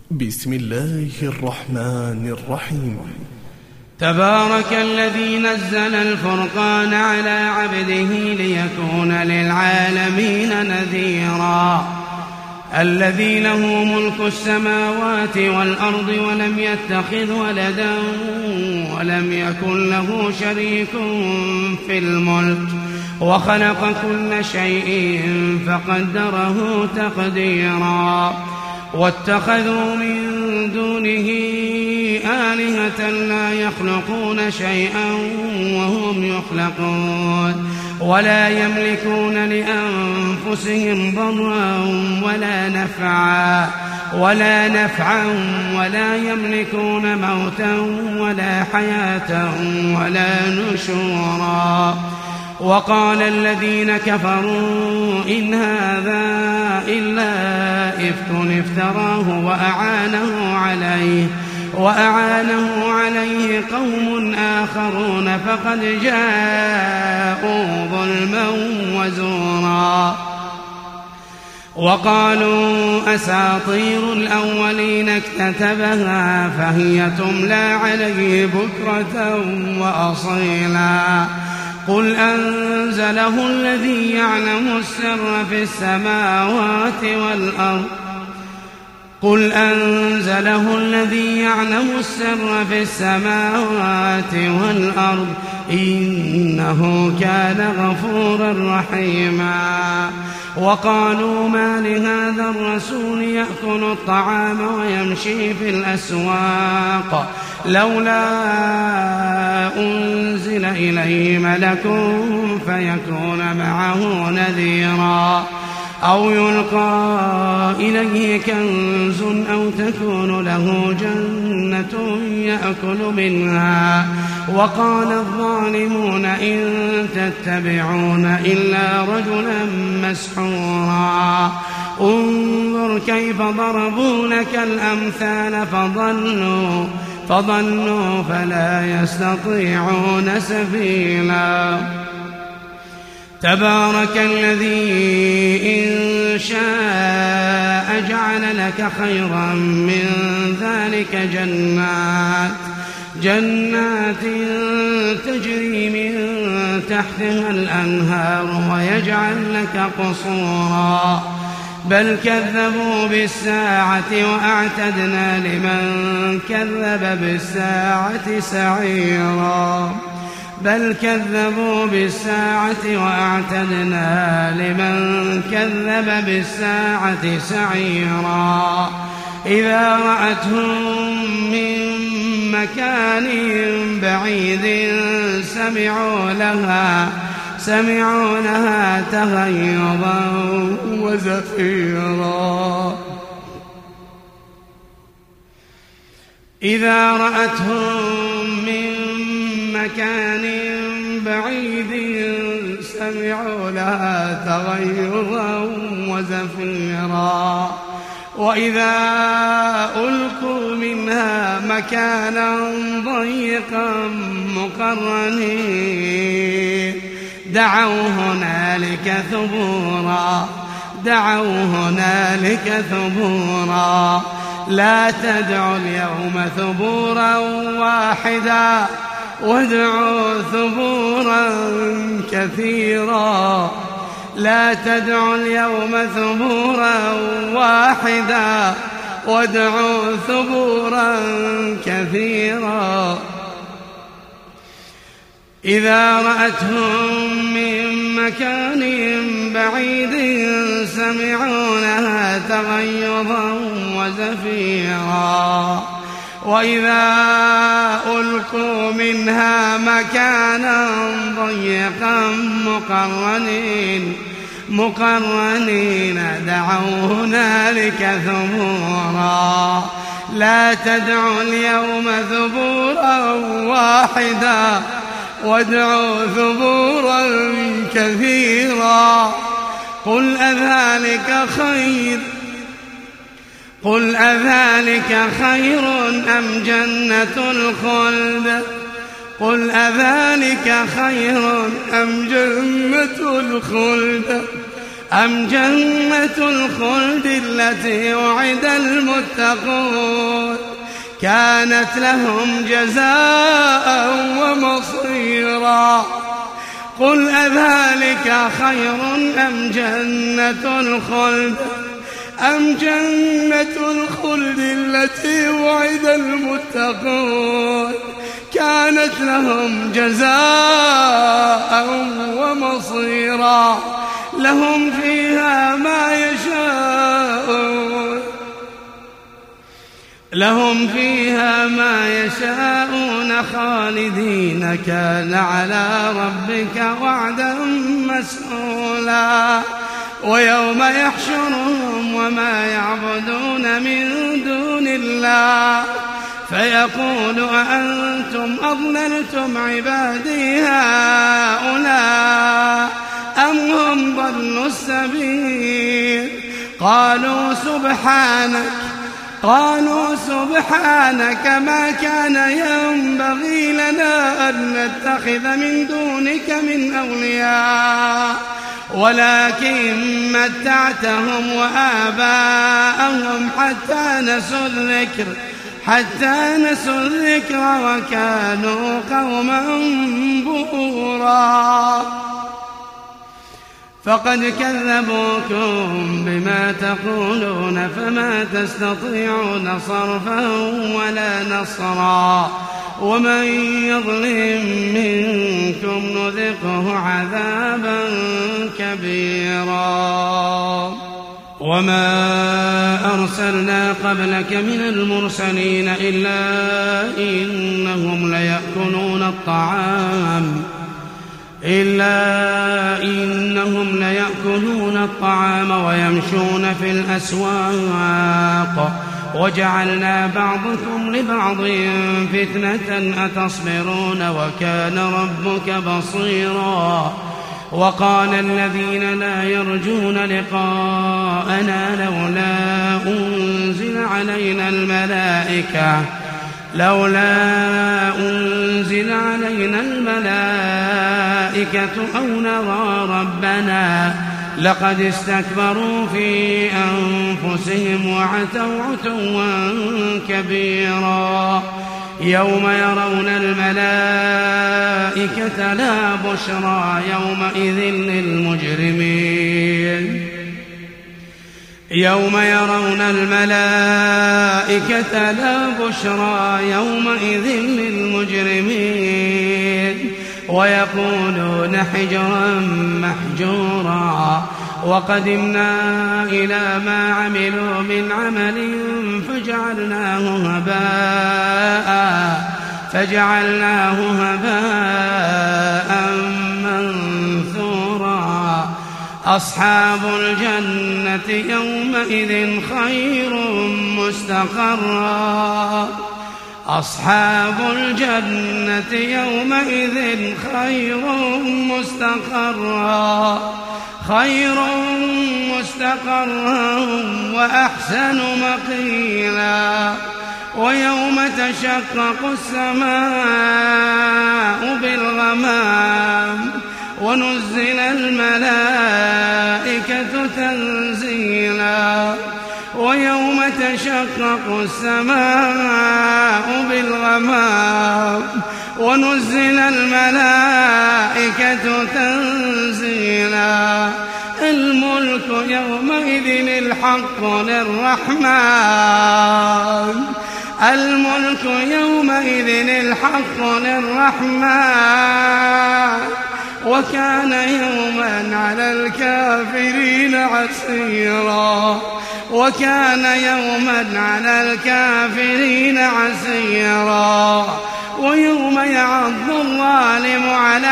بسم الله الرحمن الرحيم. تبارك الذي نزل الفرقان على عبده ليكون للعالمين نذيرا. الذي له ملك السماوات والأرض ولم يتخذ ولدا ولم يكن له شريك في الملك وخلق كل شيء فقدره تقديرا. واتخذوا من دونه آلهة لا يخلقون شيئا وهم يخلقون ولا يملكون لأنفسهم ضرا ولا نفعا ولا يملكون موتا ولا حياة ولا نشورا. وقال الذين كفروا إن هذا إلا إفك افتراه وأعانه عليه قوم آخرون فقد جاءوا ظلما وزورا. وقالوا أساطير الأولين اكتتبها فهي تملى عليه بكرة وأصيلا. قل أنزله الذي يعلم السر في السماوات والأرض إنه كان غفورا رحيما. وقالوا ما لهذا الرسول يأكل الطعام ويمشي في الأسواق لولا أنزل إليه ملك فيكون معه نذيرا أو يلقى إليه كنز أو تكون له جنة يأكل منها. وقال الظالمون إن تتبعون إلا رجلا مسحورا. انظر كيف ضربوا لك الأمثال فضلوا فلا يستطيعون سبيلا. تبارك الذي إن شاء جعل لك خيرا من ذلك جنات تجري من تحتها الأنهار ويجعل لك قصورا. بل كذبوا بالساعة وأعتدنا لمن كذب بالساعة سعيرا. إذا رأتهم من مكان بعيد سمعوا لها تغيظا وزفيرا. إذا رأتهم من مكان بعيد سمعوا لها تغيظا وزفيرا. وإذا ألقوا منها مكانا ضيقا مقرنين دعوا هنالك ثبورا. لا تدعوا اليوم ثبورا واحدا وادعوا ثبورا كثيرا. لا تدعوا اليوم ثبورا واحدا وادعوا ثبورا كثيرا. إذا رأتهم من مكان بعيد سمعوا لها تغيظا وزفيرا. وإذا ألقوا منها مكانا ضيقا مقرنين دعوا هنالك ثبورا. لا تدعوا اليوم ثبورا واحدا وادعوا ثبورا كثيرا. قل أذلك خير أم جنة الخلد أم جنة الخلد التي وعد المتقون كانت لهم جزاء ومصيرا قل أذلك خير أم جنة الخلد التي وعد المتقون كانت لهم جزاء ومصيرا لهم فيها ما يشاءون خالدين كان على ربك وعدا مسئولا ويوم يحشرهم وما يعبدون من دون الله فيقول أأنتم أضللتم عبادي هؤلاء أم هم ضلوا السبيل قالوا سبحانك ما كان ينبغي لنا أن نتخذ من دونك من أولياء ولكن متعتهم وآباءهم حتى نسوا الذكر وكانوا قوما بورا فقد كذبوكم بما تقولون فما تستطيعون صرفا ولا نصرا ومن يظلم منكم نذقه عذابا كبيرا وما أرسلنا قبلك من المرسلين إلا إنهم ليأكلون الطعام ويمشون في الأسواق وجعلنا بعضكم لبعض فتنة أتصبرون وكان ربك بصيرا وقال الذين لا يرجون لقاءنا لولا أنزل علينا الملائكة أو نرى ربنا لقد استكبروا في أنفسهم وعتوا عتوا كبيرا يوم يرون الملائكة لا بشرى يومئذ للمجرمين ويقولون حجرا محجورا وقدمنا إلى ما عملوا من عمل فجعلناه هباء منثورا أصحاب الجنة يومئذ خير مستقرا وأحسن مقيلا ويوم تشقق السماء بالغمام ونزل الملائكة تنزيلا الملك يومئذ الحق للرحمن وكان يوما على الكافرين عسيرا ويوم يعض الظالم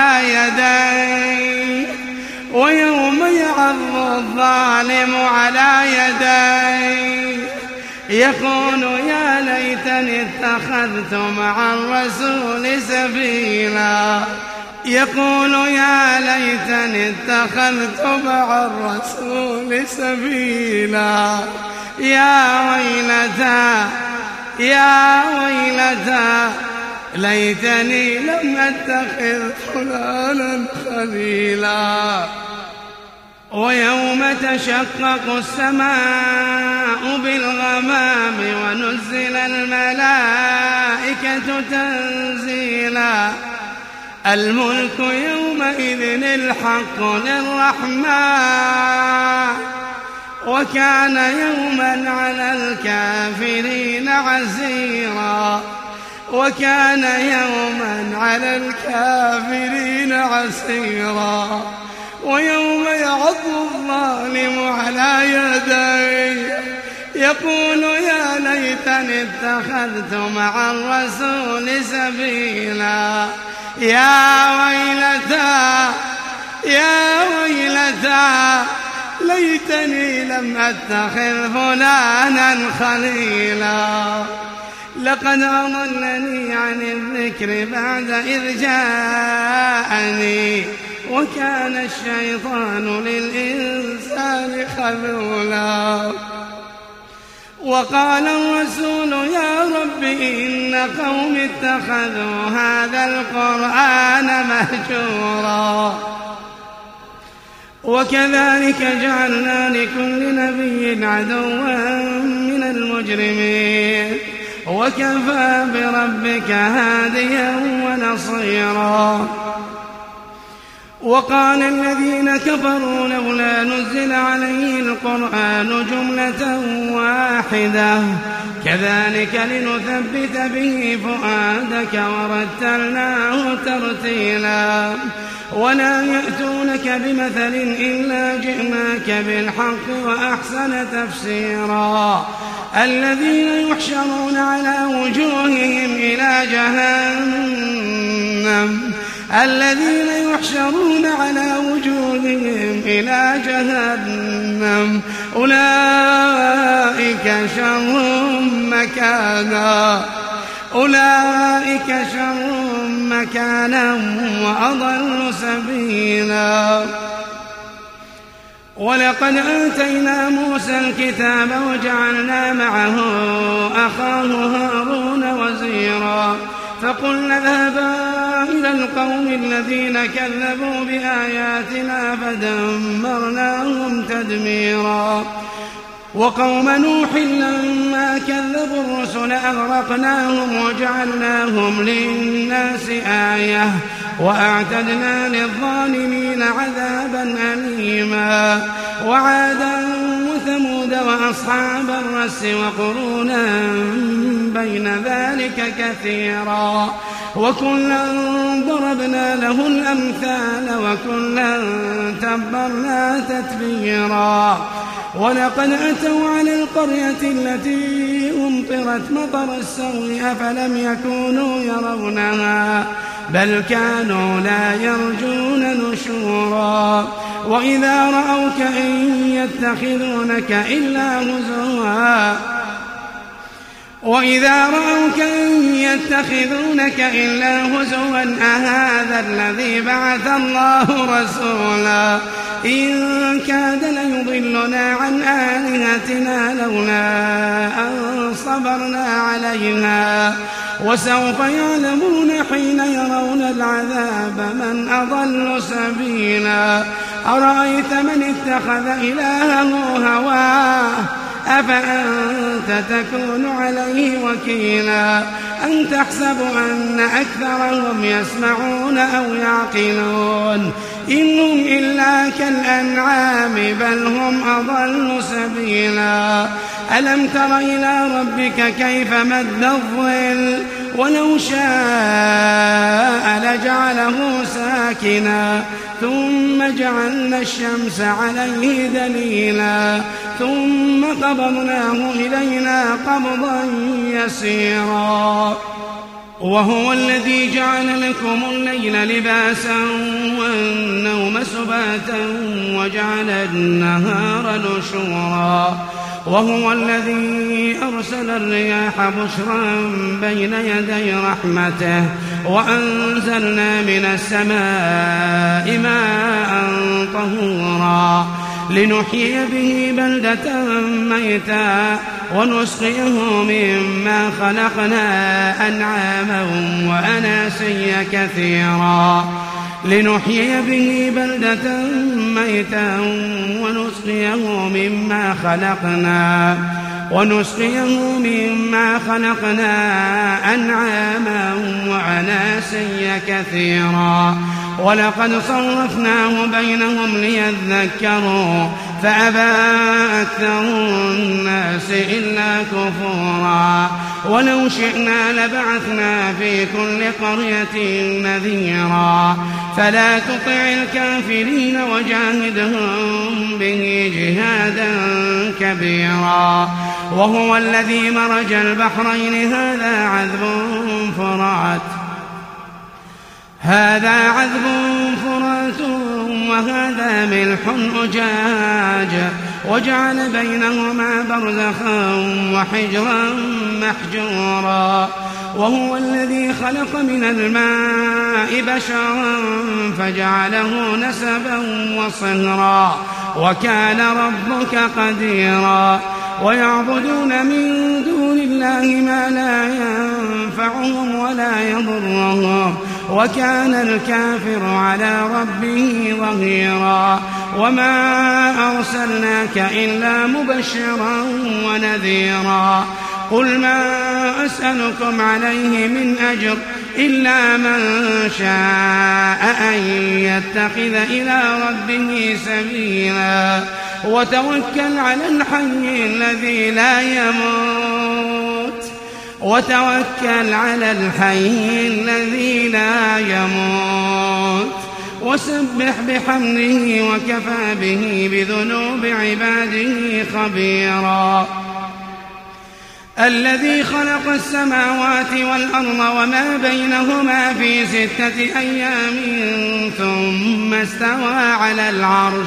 على يديه يقول يا ليتني اتخذت مع الرسول سبيلا يا ويلتى ليتني لم أتخذ فلانا خليلا ويوم تشقق السماء بالغمام ونزل الملائكة تنزيلا الملك يومئذ الحق للرحمن وكان يوما على الكافرين عسيرا وكان يوما على الكافرين عسيرا ويوم يعض الظالم على يديه يقول يا ليتني اتخذت مع الرسول سبيلا يا ويلتى ليتني لم أتخذ فلانا خليلا لقد أضلني عن الذكر بعد إذ جاءني وكان الشيطان للإنسان خذولا وقال الرسول يا رب إن قوم اتخذوا هذا القرآن مهجورا وكذلك جعلنا لكل نبي عدوا من المجرمين وكفى بربك هاديا ونصيرا وقال الذين كفروا لولا نزل عليه القرآن جملة واحدة كذلك لنثبت به فؤادك ورتلناه ترتيلا ولا يأتونك بمثل إلا جئناك بالحق وأحسن تفسيرا الذين يحشرون على وجوههم إلى جهنم أولئك شر مكانا وأضل سبيلا ولقد آتينا موسى الكتاب وجعلنا معه أخاه هارون وزيرا فقلنا اذهبا إلى القوم الذين كذبوا بآياتنا فدمرناهم تدميرا وقوم نوح لما كذبوا الرسل أغرقناهم وجعلناهم للناس آية وأعتدنا للظالمين عذابا أليما وعادا وثمود وأصحاب الرس وقرونا بين ذلك كثيرا وكلا ضربنا له الأمثال وكلا تبرنا تتبيرا ولقد أتوا على القرية التي أمطرت مطر السوء أفلم يكونوا يرونها بل كانوا لا يرجون نشورا وإذا رأوك إن يتخذونك إلا هزوا أهذا الذي بعث الله رسولا إن كاد ليضلنا عن آلهتنا لولا أن صبرنا عليها وسوف يعلمون حين يرون العذاب من أضل سبيلا أرأيت من اتخذ إلهه هواه أفأنت تكون عليه وكيلا أم تحسب أن أكثرهم يسمعون أو يعقلون إنهم إلا كالأنعام بل هم أضل سبيلا ألم تر إلى ربك كيف مد الظل ولو شاء لجعله ساكنا ثم جعلنا الشمس عليه دليلا ثم قبضناه إلينا قبضا يسيرا وهو الذي جعل لكم الليل لباسا والنوم سباتا وجعل النهار نشورا وهو الذي أرسل الرياح بشرا بين يدي رحمته وأنزلنا من السماء ماء طهورا لنحيي به بلدة ميتا ونسقيه مما خلقنا أنعاما وأناسيا كثيرا لنحيي به بلدة ميتا ونسقيه مما خلقنا أنعاما وأناسيا كثيرا ولقد صرفناه بينهم ليذكروا فأبى أكثر الناس إلا كفورا ولو شئنا لبعثنا في كل قرية نذيرا فلا تطع الكافرين وجاهدهم به جهادا كبيرا وهو الذي مرج البحرين هذا عذب فرات وهذا ملح أجاج وجعل بينهما برزخا وحجرا محجورا وهو الذي خلق من الماء بشرا فجعله نسبا وصهرا وكان ربك قديرا ويعبدون من دون الله ما لا ينفعهم ولا يضرهم وكان الكافر على ربه ظهيرا وما أرسلناك إلا مبشرا ونذيرا قل ما أسألكم عليه من أجر إلا من شاء أن يتخذ إلى ربه سبيلا وتوكل على الحي الذي لا يموت وسبح بحمده وكفى به بذنوب عباده خبيرا الذي خلق السماوات والأرض وما بينهما في 6 أيام ثم استوى على العرش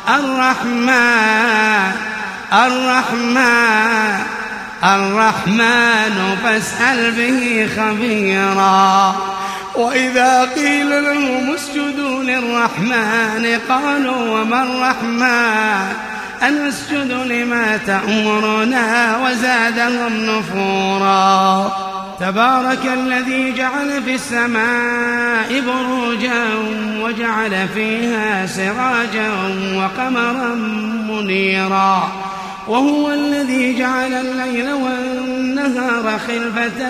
الرحمن فاسأل به خبيرا وإذا قيل لهم اسجدوا للرحمن قالوا وما الرحمن أنسجد لما تأمرنا وزادهم نفورا تبارك الذي جعل في السماء بروجا وجعل فيها سراجا وقمرا منيرا وهو الذي جعل الليل والنهار خلفة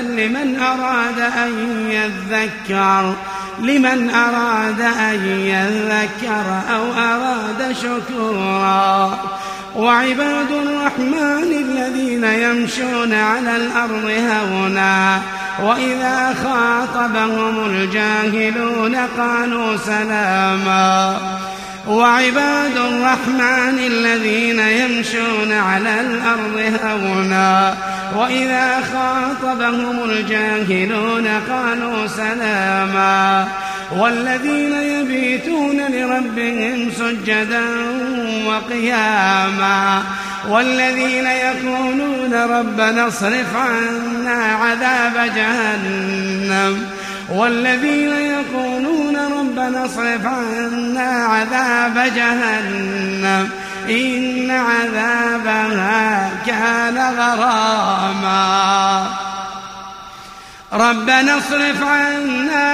لمن أراد أن يذكر أو أراد شكورا وعباد الرحمن الذين يمشون على الأرض هونا وإذا خاطبهم الجاهلون قالوا سلاما وعباد الرحمن الذين يمشون على الأرض هونا وإذا خاطبهم الجاهلون قالوا سلاما والذين يبيتون لربهم سجدا وقياما والذين يقولون ربنا اصرف عنا عذاب جهنم إن عذابها كان غراما ربنا اصرف عنا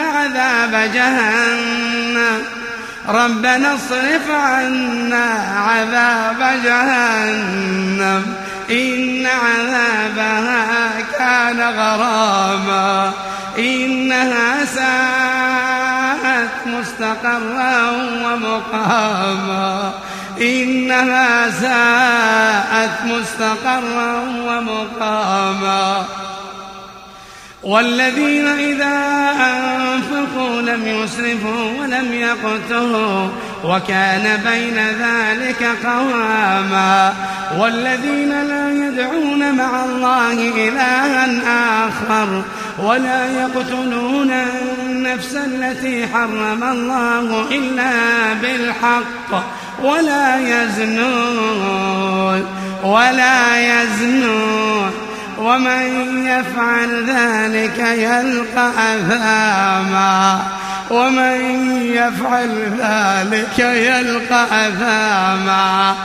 عذاب جهنم إن عذابها كان غراما إنها ساءت مستقرا ومقاما والذين إذا أنفقوا لم يسرفوا ولم يقتروا وكان بين ذلك قواما والذين لا يدعون مع الله إلها آخر ولا يقتلون النفس التي حرم الله إلا بالحق ولا يزنون ومن يفعل ذلك يلقى أثاما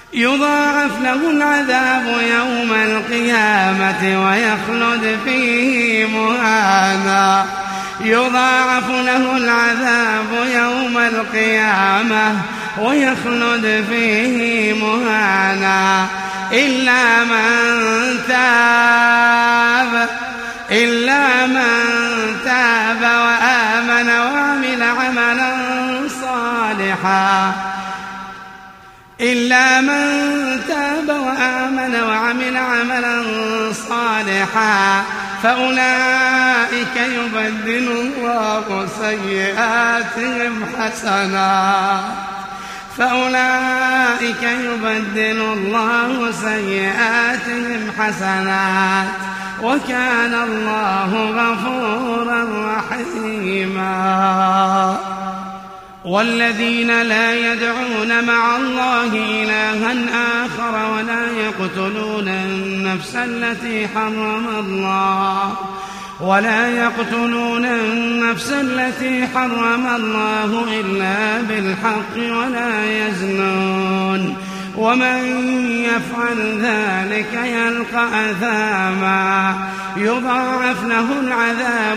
يضاعف له العذاب يوم القيامة ويخلد فيه مهانا. يضاعف له العذاب يوم القيامة ويخلد فيه مهانا إلا من تاب وآمن وعمل عملا صالحا إلا من تاب وآمن وعمل عملا صالحا فأولئك يبدل الله سيئاتهم حسنات وكان الله غفورا رحيما. والذين لا يدعون مع الله إلها آخر ولا يقتلون النفس التي حرم الله إلا بالحق ولا يزنون ومن يفعل ذلك يلقى أثاما يضاعف له العذاب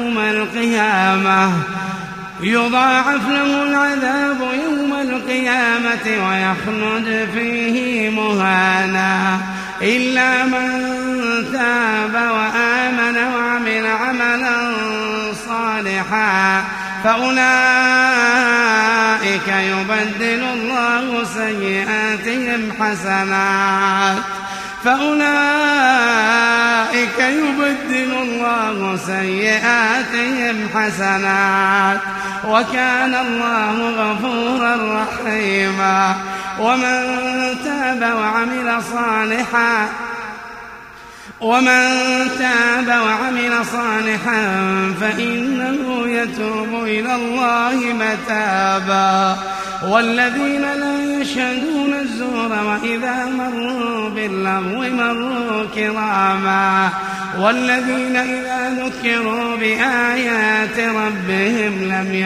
يوم القيامة ويخلد فيه مهانا إلا من تاب وآمن وعمل عملا صالحا فأولئك يبدل الله سيئاتهم حسنات وكان الله غفورا رحيما. ومن تاب وعمل صالحا فإنه يتوب إلى الله متابا. والذين لا يشهدون الزور وإذا مروا باللغو مروا كراما. والذين إذا ذكروا بآيات ربهم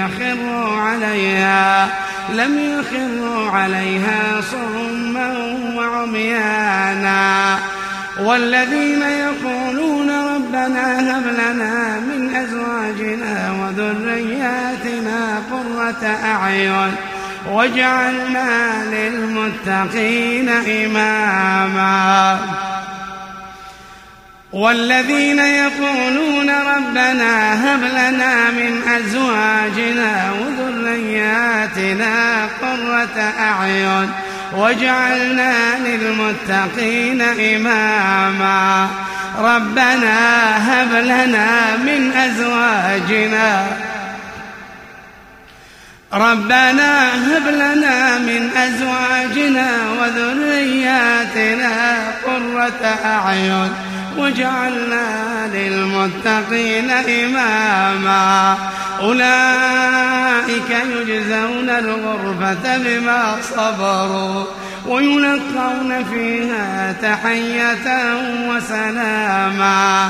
لم يخروا عليها صما وعميانا. والذين يقولون ربنا هب لنا من أزواجنا وذرياتنا قرة أعين واجعلنا للمتقين إماما. والذين يقولون ربنا هب لنا من أزواجنا وذرياتنا قرة أعين واجعلنا للمتقين إماما. ربنا هب لنا من أزواجنا وذرياتنا قرة أعين واجعلنا للمتقين إماما. أولئك يجزون الغرفة بما صبروا ويلقون فيها تحية وسلاما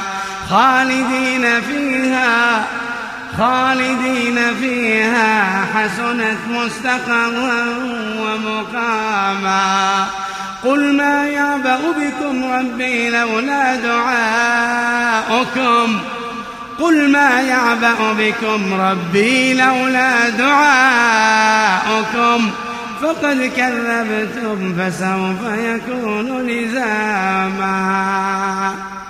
خالدين فيها حسنت مستقرا ومقاما. قل ما يعبأ بكم ربي لولا دعاؤكم فقد كذبتم فسوف يكون لزاما.